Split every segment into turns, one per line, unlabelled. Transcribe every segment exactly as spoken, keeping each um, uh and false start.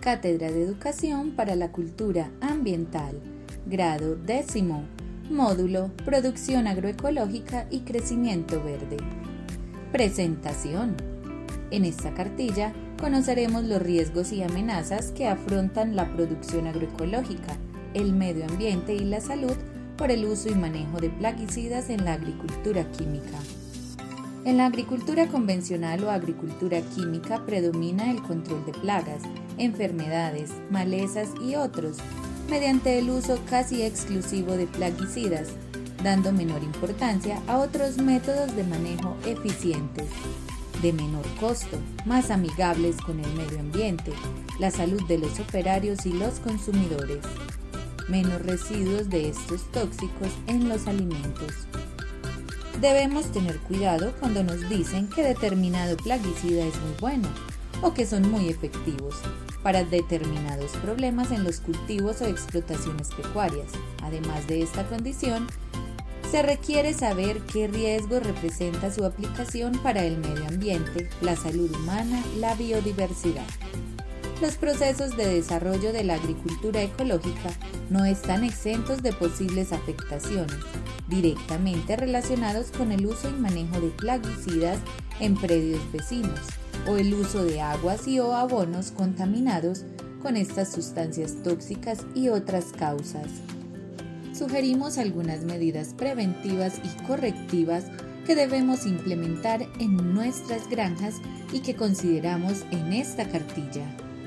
Cátedra de Educación para la Cultura Ambiental, grado décimo, módulo Producción Agroecológica y Crecimiento Verde. Presentación. En esta cartilla conoceremos los riesgos y amenazas que afrontan la producción agroecológica, el medio ambiente y la salud por el uso y manejo de plaguicidas en la agricultura química. En la agricultura convencional o agricultura química predomina el control de plagas, enfermedades, malezas y otros, mediante el uso casi exclusivo de plaguicidas, dando menor importancia a otros métodos de manejo eficientes, de menor costo, más amigables con el medio ambiente, la salud de los operarios y los consumidores, menos residuos de estos tóxicos en los alimentos. Debemos tener cuidado cuando nos dicen que determinado plaguicida es muy bueno o que son muy efectivos para determinados problemas en los cultivos o explotaciones pecuarias. Además de esta condición, se requiere saber qué riesgo representa su aplicación para el medio ambiente, la salud humana, la biodiversidad. Los procesos de desarrollo de la agricultura ecológica no están exentos de posibles afectaciones directamente relacionados con el uso y manejo de plaguicidas en predios vecinos o el uso de aguas y o abonos contaminados con estas sustancias tóxicas y otras causas. Sugerimos algunas medidas preventivas y correctivas que debemos implementar en nuestras granjas y que consideramos en esta cartilla.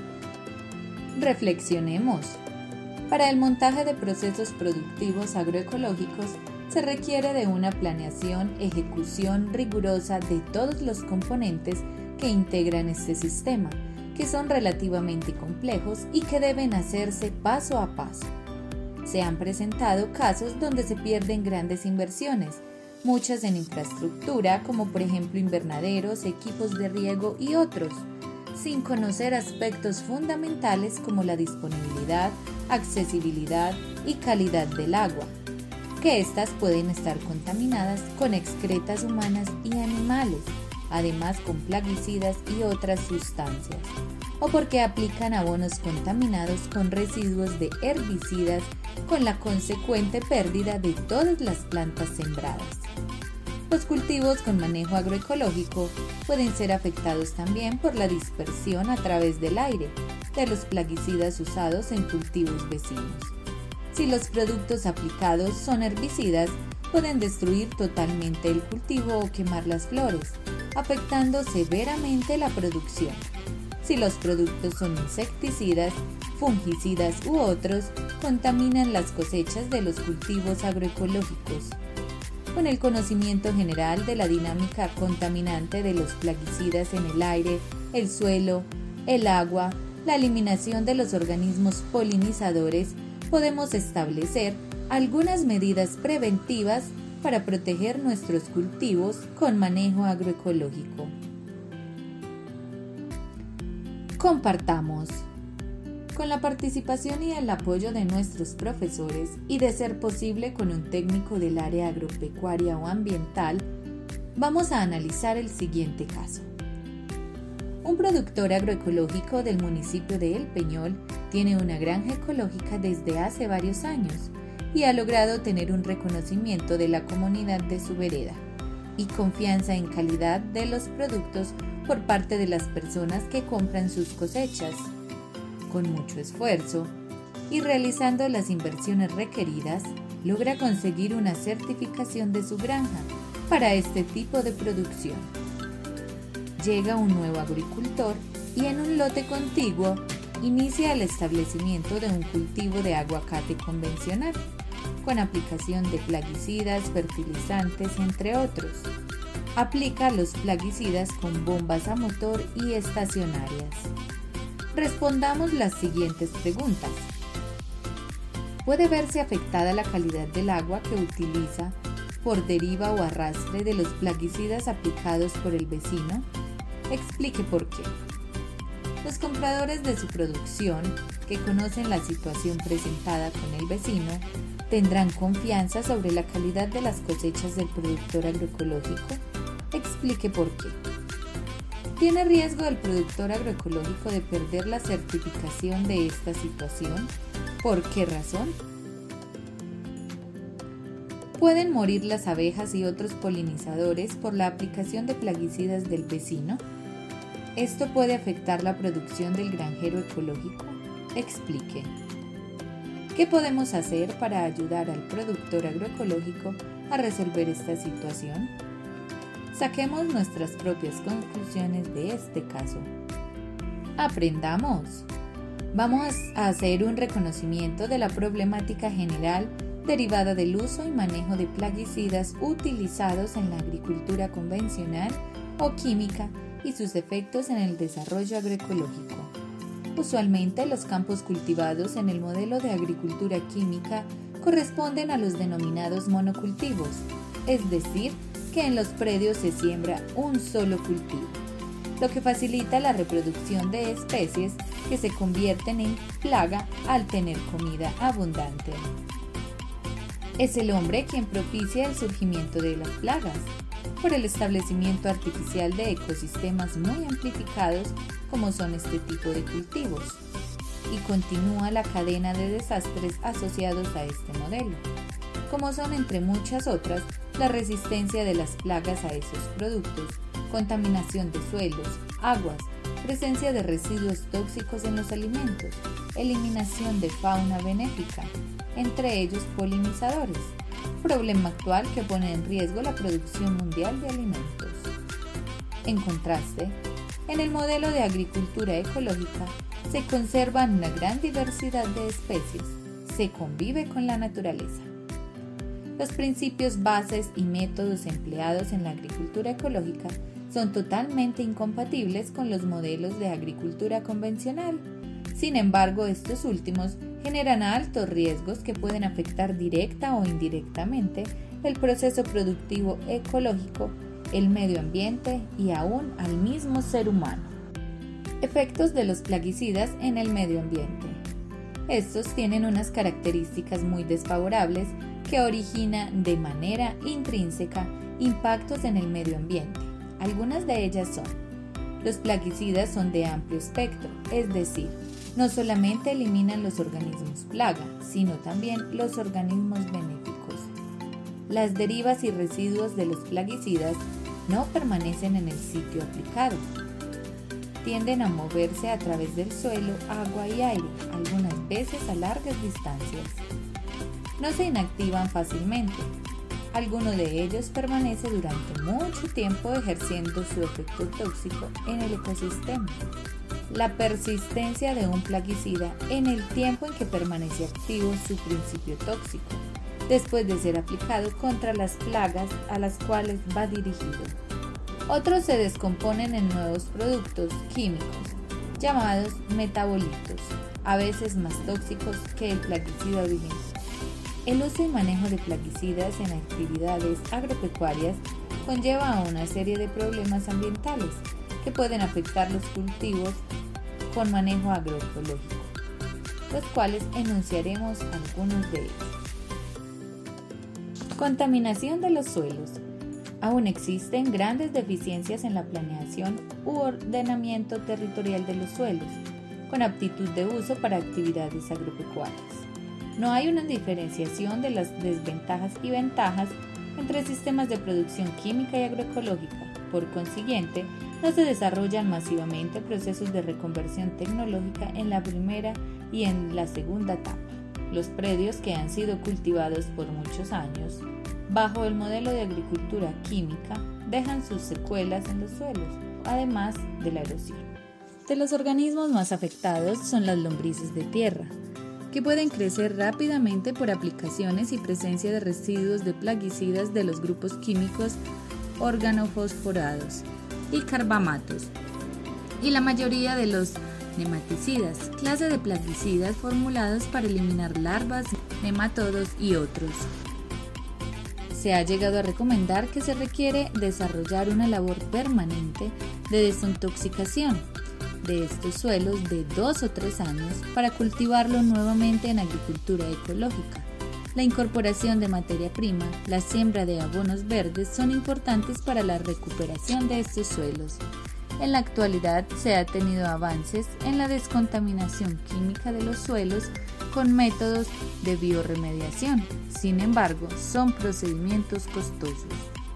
Reflexionemos. Para el montaje de procesos productivos agroecológicos se requiere de una planeación, ejecución rigurosa de todos los componentes que integran este sistema, que son relativamente complejos y que deben hacerse paso a paso. Se han presentado casos donde se pierden grandes inversiones, muchas en infraestructura, como por ejemplo invernaderos, equipos de riego y otros, sin conocer aspectos fundamentales como la disponibilidad, accesibilidad y calidad del agua, que éstas pueden estar contaminadas con excretas humanas y animales, además con plaguicidas y otras sustancias, o porque aplican abonos contaminados con residuos de herbicidas con la consecuente pérdida de todas las plantas sembradas. Los cultivos con manejo agroecológico pueden ser afectados también por la dispersión a través del aire de los plaguicidas usados en cultivos vecinos. Si los productos aplicados son herbicidas, pueden destruir totalmente el cultivo o quemar las flores, afectando severamente la producción. Si los productos son insecticidas, fungicidas u otros, contaminan las cosechas de los cultivos agroecológicos. Con el conocimiento general de la dinámica contaminante de los plaguicidas en el aire, el suelo, el agua, la eliminación de los organismos polinizadores, podemos establecer algunas medidas preventivas para proteger nuestros cultivos con manejo agroecológico. Compartamos. Con la participación y el apoyo de nuestros profesores y de ser posible con un técnico del área agropecuaria o ambiental, vamos a analizar el siguiente caso. Un productor agroecológico del municipio de El Peñol tiene una granja ecológica desde hace varios años y ha logrado tener un reconocimiento de la comunidad de su vereda y confianza en calidad de los productos por parte de las personas que compran sus cosechas. Con mucho esfuerzo y realizando las inversiones requeridas, logra conseguir una certificación de su granja para este tipo de producción. Llega un nuevo agricultor y en un lote contiguo inicia el establecimiento de un cultivo de aguacate convencional, con aplicación de plaguicidas, fertilizantes, entre otros. Aplica los plaguicidas con bombas a motor y estacionarias. Respondamos las siguientes preguntas. ¿Puede verse afectada la calidad del agua que utiliza por deriva o arrastre de los plaguicidas aplicados por el vecino? Explique por qué. Los compradores de su producción, que conocen la situación presentada con el vecino, tendrán confianza sobre la calidad de las cosechas del productor agroecológico. Explique por qué. ¿Tiene riesgo el productor agroecológico de perder la certificación de esta situación? ¿Por qué razón? ¿Pueden morir las abejas y otros polinizadores por la aplicación de plaguicidas del vecino? ¿Esto puede afectar la producción del granjero ecológico? Explique. ¿Qué podemos hacer para ayudar al productor agroecológico a resolver esta situación? Saquemos nuestras propias conclusiones de este caso. Aprendamos. Vamos a hacer un reconocimiento de la problemática general derivada del uso y manejo de plaguicidas utilizados en la agricultura convencional o química y sus efectos en el desarrollo agroecológico. Usualmente los campos cultivados en el modelo de agricultura química corresponden a los denominados monocultivos, es decir, que en los predios se siembra un solo cultivo, lo que facilita la reproducción de especies que se convierten en plaga al tener comida abundante. Es el hombre quien propicia el surgimiento de las plagas, por el establecimiento artificial de ecosistemas muy amplificados como son este tipo de cultivos, y continúa la cadena de desastres asociados a este modelo, como son entre muchas otras la resistencia de las plagas a esos productos, contaminación de suelos, aguas, presencia de residuos tóxicos en los alimentos, eliminación de fauna benéfica, entre ellos polinizadores, problema actual que pone en riesgo la producción mundial de alimentos. En contraste, en el modelo de agricultura ecológica se conservan una gran diversidad de especies, se convive con la naturaleza. Los principios bases y métodos empleados en la agricultura ecológica son totalmente incompatibles con los modelos de agricultura convencional. Sin embargo, estos últimos generan altos riesgos que pueden afectar directa o indirectamente el proceso productivo ecológico, el medio ambiente y aún al mismo ser humano. Efectos de los plaguicidas en el medio ambiente. Estos tienen unas características muy desfavorables que originan de manera intrínseca impactos en el medio ambiente. Algunas de ellas son: los plaguicidas son de amplio espectro, es decir, no solamente eliminan los organismos plaga, sino también los organismos benéficos. Las derivas y residuos de los plaguicidas no permanecen en el sitio aplicado. Tienden a moverse a través del suelo, agua y aire, algunas veces a largas distancias. No se inactivan fácilmente. Alguno de ellos permanece durante mucho tiempo ejerciendo su efecto tóxico en el ecosistema. La persistencia de un plaguicida en el tiempo en que permanece activo su principio tóxico, después de ser aplicado contra las plagas a las cuales va dirigido. Otros se descomponen en nuevos productos químicos, llamados metabolitos, a veces más tóxicos que el plaguicida original. El uso y manejo de plaguicidas en actividades agropecuarias conlleva a una serie de problemas ambientales que pueden afectar los cultivos con manejo agroecológico, los cuales enunciaremos algunos de ellos. Contaminación de los suelos. Aún existen grandes deficiencias en la planeación u ordenamiento territorial de los suelos, con aptitud de uso para actividades agropecuarias. No hay una diferenciación de las desventajas y ventajas entre sistemas de producción química y agroecológica. Por consiguiente, no se desarrollan masivamente procesos de reconversión tecnológica en la primera y en la segunda etapa. Los predios que han sido cultivados por muchos años bajo el modelo de agricultura química dejan sus secuelas en los suelos, además de la erosión. De los organismos más afectados son las lombrices de tierra, que pueden crecer rápidamente por aplicaciones y presencia de residuos de plaguicidas de los grupos químicos organofosforados y carbamatos, y la mayoría de los nematicidas, clase de plaguicidas formulados para eliminar larvas, nematodos y otros. Se ha llegado a recomendar que se requiere desarrollar una labor permanente de desintoxicación de estos suelos de dos o tres años para cultivarlo nuevamente en agricultura ecológica. La incorporación de materia prima, la siembra de abonos verdes son importantes para la recuperación de estos suelos. En la actualidad se ha tenido avances en la descontaminación química de los suelos con métodos de biorremediación. Sin embargo, son procedimientos costosos.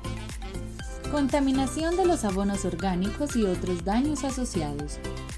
Contaminación de los abonos orgánicos y otros daños asociados.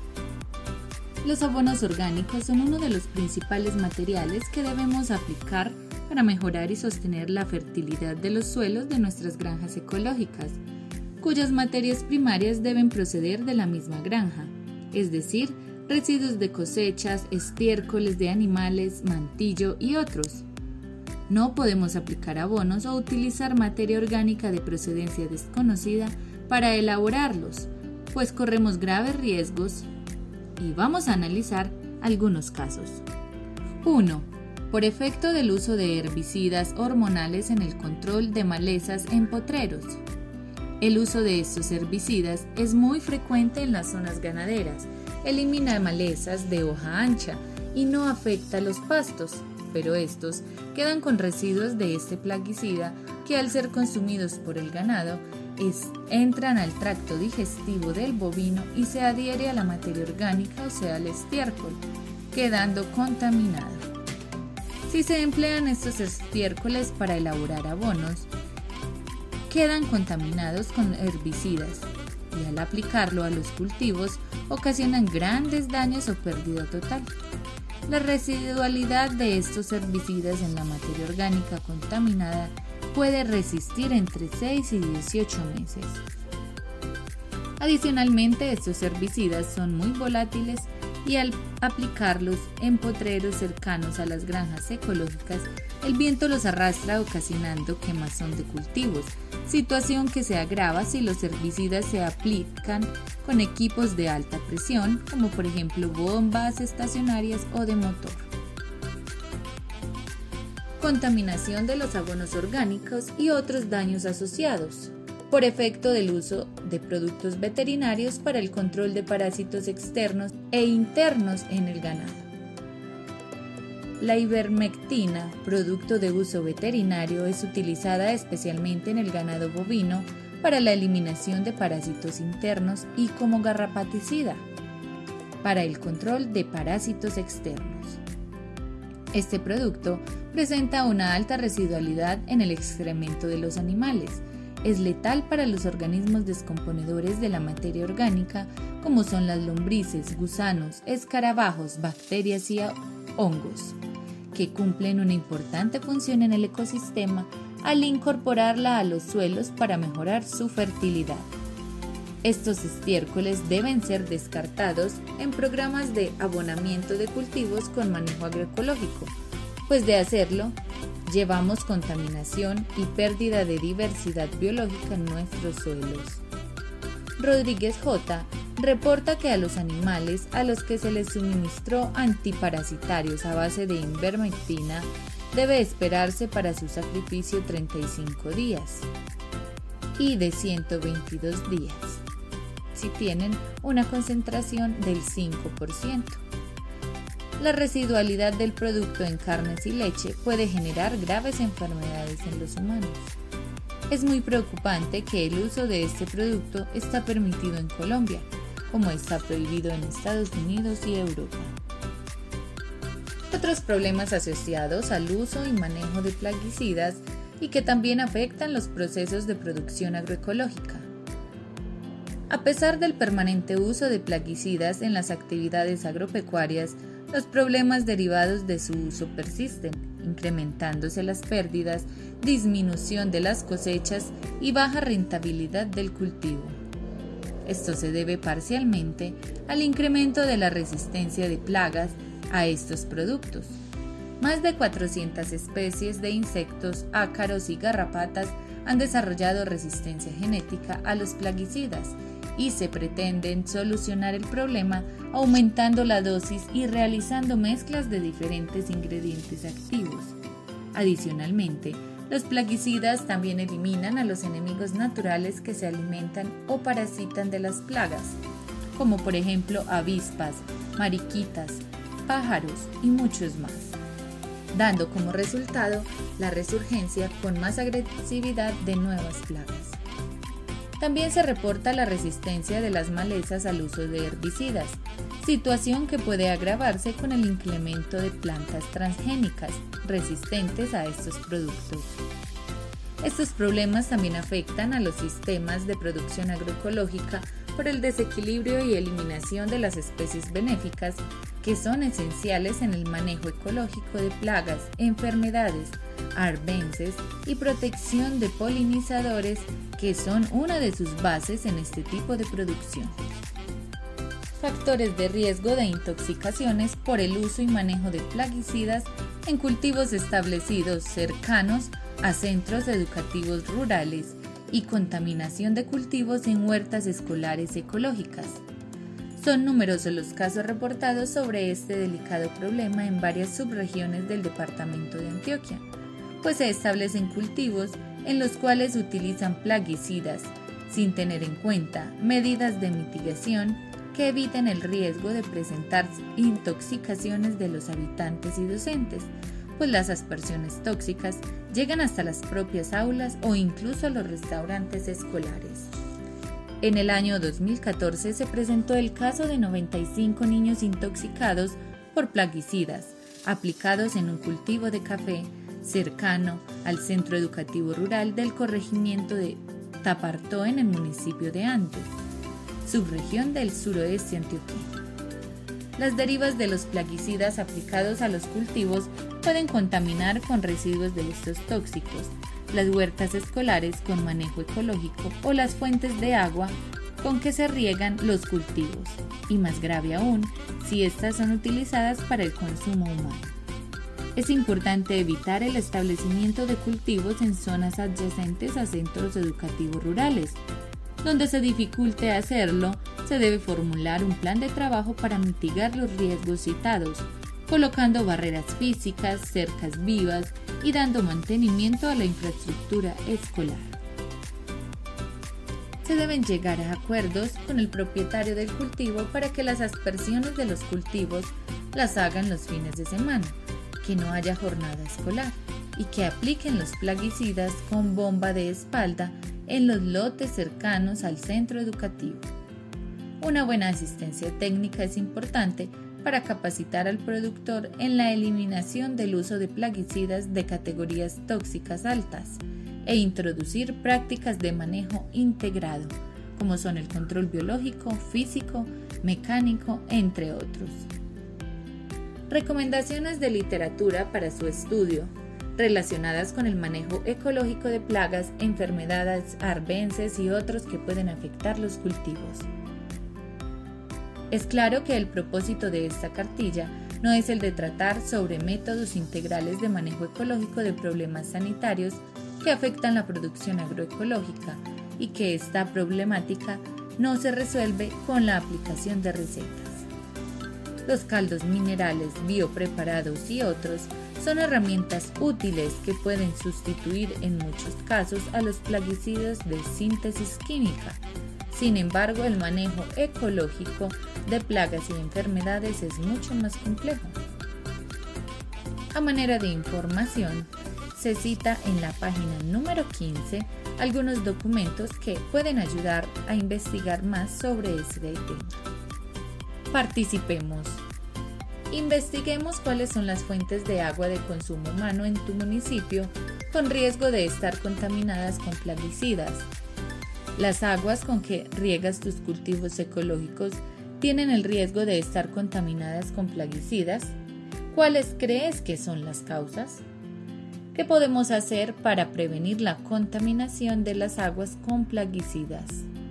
Los abonos orgánicos son uno de los principales materiales que debemos aplicar para mejorar y sostener la fertilidad de los suelos de nuestras granjas ecológicas, cuyas materias primarias deben proceder de la misma granja, es decir, residuos de cosechas, estiércoles de animales, mantillo y otros. No podemos aplicar abonos o utilizar materia orgánica de procedencia desconocida para elaborarlos, pues corremos graves riesgos y vamos a analizar algunos casos. uno. Por efecto del uso de herbicidas hormonales en el control de malezas en potreros. El uso de estos herbicidas es muy frecuente en las zonas ganaderas, elimina malezas de hoja ancha y no afecta a los pastos, pero estos quedan con residuos de este plaguicida que al ser consumidos por el ganado es, entran al tracto digestivo del bovino y se adhiere a la materia orgánica, o sea, al estiércol, quedando contaminado. Si se emplean estos estiércoles para elaborar abonos, quedan contaminados con herbicidas y al aplicarlo a los cultivos ocasionan grandes daños o pérdida total. La residualidad de estos herbicidas en la materia orgánica contaminada puede resistir entre seis y dieciocho meses. Adicionalmente, estos herbicidas son muy volátiles y al aplicarlos en potreros cercanos a las granjas ecológicas, el viento los arrastra ocasionando quemazón de cultivos, situación que se agrava si los herbicidas se aplican con equipos de alta presión, como por ejemplo bombas estacionarias o de motor. Contaminación de los abonos orgánicos y otros daños asociados, por efecto del uso de productos veterinarios para el control de parásitos externos e internos en el ganado. La ivermectina, producto de uso veterinario, es utilizada especialmente en el ganado bovino para la eliminación de parásitos internos y como garrapaticida para el control de parásitos externos. Este producto presenta una alta residualidad en el excremento de los animales. Es letal para los organismos descomponedores de la materia orgánica, como son las lombrices, gusanos, escarabajos, bacterias y hongos, que cumplen una importante función en el ecosistema al incorporarla a los suelos para mejorar su fertilidad. Estos estiércoles deben ser descartados en programas de abonamiento de cultivos con manejo agroecológico, pues de hacerlo, llevamos contaminación y pérdida de diversidad biológica en nuestros suelos. Rodríguez J. reporta que a los animales a los que se les suministró antiparasitarios a base de ivermectina debe esperarse para su sacrificio treinta y cinco días y de ciento veintidós días, si tienen una concentración del cinco por ciento. La residualidad del producto en carnes y leche puede generar graves enfermedades en los humanos. Es muy preocupante que el uso de este producto está permitido en Colombia, como está prohibido en Estados Unidos y Europa. Otros problemas asociados al uso y manejo de plaguicidas y que también afectan los procesos de producción agroecológica. A pesar del permanente uso de plaguicidas en las actividades agropecuarias, los problemas derivados de su uso persisten, incrementándose las pérdidas, disminución de las cosechas y baja rentabilidad del cultivo. Esto se debe parcialmente al incremento de la resistencia de plagas a estos productos. Más de cuatrocientas especies de insectos, ácaros y garrapatas han desarrollado resistencia genética a los plaguicidas y se pretenden solucionar el problema aumentando la dosis y realizando mezclas de diferentes ingredientes activos. Adicionalmente, los plaguicidas también eliminan a los enemigos naturales que se alimentan o parasitan de las plagas, como por ejemplo avispas, mariquitas, pájaros y muchos más, dando como resultado la resurgencia con más agresividad de nuevas plagas. También se reporta la resistencia de las malezas al uso de herbicidas, situación que puede agravarse con el incremento de plantas transgénicas resistentes a estos productos. Estos problemas también afectan a los sistemas de producción agroecológica por el desequilibrio y eliminación de las especies benéficas que son esenciales en el manejo ecológico de plagas, enfermedades, arbences y protección de polinizadores, que son una de sus bases en este tipo de producción. Factores de riesgo de intoxicaciones por el uso y manejo de plaguicidas en cultivos establecidos cercanos a centros educativos rurales y contaminación de cultivos en huertas escolares ecológicas. Son numerosos los casos reportados sobre este delicado problema en varias subregiones del departamento de Antioquia, pues se establecen cultivos en los cuales utilizan plaguicidas sin tener en cuenta medidas de mitigación que eviten el riesgo de presentar intoxicaciones de los habitantes y docentes, pues las aspersiones tóxicas llegan hasta las propias aulas o incluso a los restaurantes escolares. En el año dos mil catorce se presentó el caso de noventa y cinco niños intoxicados por plaguicidas aplicados en un cultivo de café cercano al centro educativo rural del corregimiento de Tapartó en el municipio de Andes, subregión del suroeste antioqueño. Las derivas de los plaguicidas aplicados a los cultivos pueden contaminar con residuos de estos tóxicos las huertas escolares con manejo ecológico o las fuentes de agua con que se riegan los cultivos, y más grave aún, si estas son utilizadas para el consumo humano. Es importante evitar el establecimiento de cultivos en zonas adyacentes a centros educativos rurales. Donde se dificulte hacerlo, se debe formular un plan de trabajo para mitigar los riesgos citados, colocando barreras físicas, cercas vivas y dando mantenimiento a la infraestructura escolar. Se deben llegar a acuerdos con el propietario del cultivo para que las aspersiones de los cultivos las hagan los fines de semana, que no haya jornada escolar y que apliquen los plaguicidas con bomba de espalda en los lotes cercanos al centro educativo. Una buena asistencia técnica es importante para capacitar al productor en la eliminación del uso de plaguicidas de categorías tóxicas altas e introducir prácticas de manejo integrado, como son el control biológico, físico, mecánico, entre otros. Recomendaciones de literatura para su estudio relacionadas con el manejo ecológico de plagas, enfermedades, arbences y otros que pueden afectar los cultivos. Es claro que el propósito de esta cartilla no es el de tratar sobre métodos integrales de manejo ecológico de problemas sanitarios que afectan la producción agroecológica y que esta problemática no se resuelve con la aplicación de recetas. Los caldos minerales, biopreparados y otros son herramientas útiles que pueden sustituir en muchos casos a los plaguicidas de síntesis química. Sin embargo, el manejo ecológico de plagas y enfermedades es mucho más complejo. A manera de información, se cita en la página número quince algunos documentos que pueden ayudar a investigar más sobre este tema. Participemos. Investiguemos cuáles son las fuentes de agua de consumo humano en tu municipio con riesgo de estar contaminadas con plaguicidas. Las aguas con que riegas tus cultivos ecológicos tienen el riesgo de estar contaminadas con plaguicidas. ¿Cuáles crees que son las causas? ¿Qué podemos hacer para prevenir la contaminación de las aguas con plaguicidas?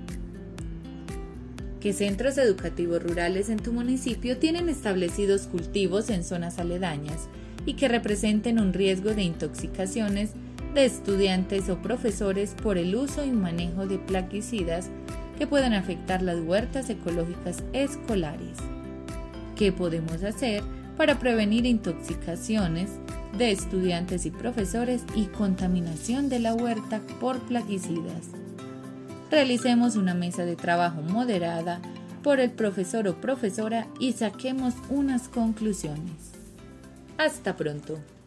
¿Qué centros educativos rurales en tu municipio tienen establecidos cultivos en zonas aledañas y que representen un riesgo de intoxicaciones de estudiantes o profesores por el uso y manejo de plaguicidas que puedan afectar las huertas ecológicas escolares? ¿Qué podemos hacer para prevenir intoxicaciones de estudiantes y profesores y contaminación de la huerta por plaguicidas? Realicemos una mesa de trabajo moderada por el profesor o profesora y saquemos unas conclusiones. Hasta pronto.